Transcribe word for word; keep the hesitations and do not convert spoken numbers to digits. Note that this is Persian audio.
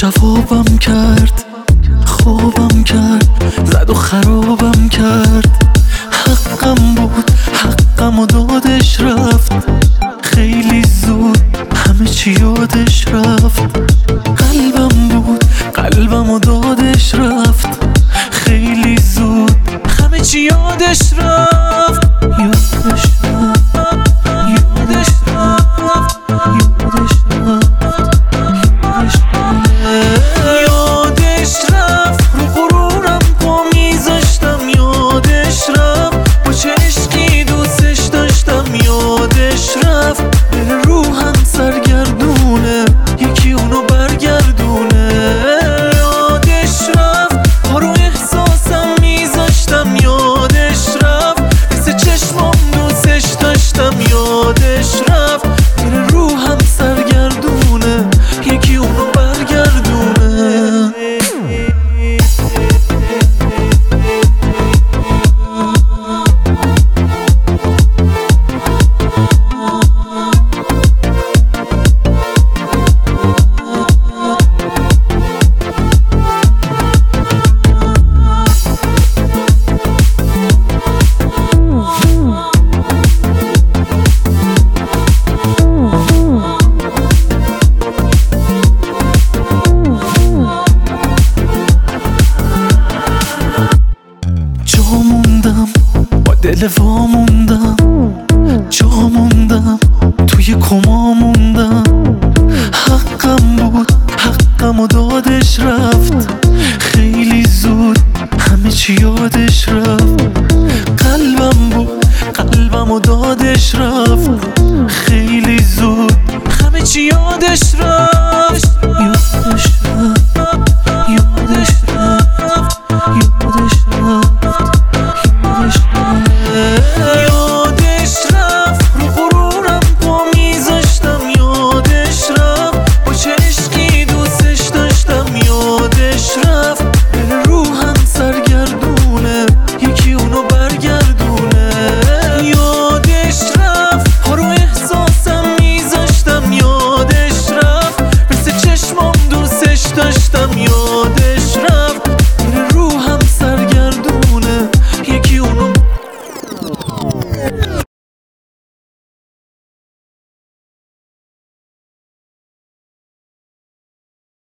جوابم کرد، خوابم کرد، زد و خرابم کرد. حقم بود، حقم و دادش رفت خیلی زود، همه چی یادش رفت. قلبم بود، قلبم و دادش رفت خیلی زود، همه چی یادش رفت. یادش رفت، یادش رفت، یادش رفت، یادش رفت، یادش رفت. رو غرورم پا میذاشتم، یادش رفت. با چه عشقی دوستش داشتم، یادش رفت. بره روحم سرگردونه، یکی اونو برگردونه. یادش رفت، پا رو احساسم میذاشتم، یادش رفت. مثل چشمام دوستش داشتم، یادش رفت. بره روحم سرگردونه، یکی اونو برگردونه. با دل وا موندم، جا موندم، توی کما موندم. حقم بود، حقم و دادش رفت خیلی زود، همه چی یادش رفت. قلبم بود، قلبم و دادش رفت خیلی زود، همه چی یادش رفت.